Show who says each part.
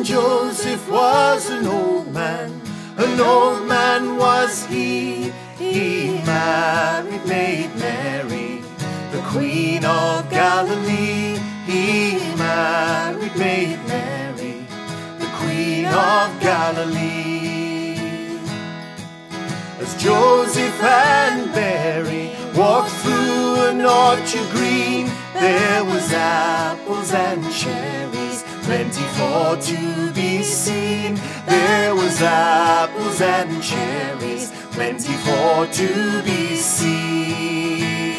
Speaker 1: Joseph was an old man was he. He married Maid Mary, the Queen of Galilee. He married Maid Mary, the Queen of Galilee. As Joseph and Mary walked through an orchard green, there was apples and cherries, plenty for to be seen. There was apples and cherries, plenty for to be seen.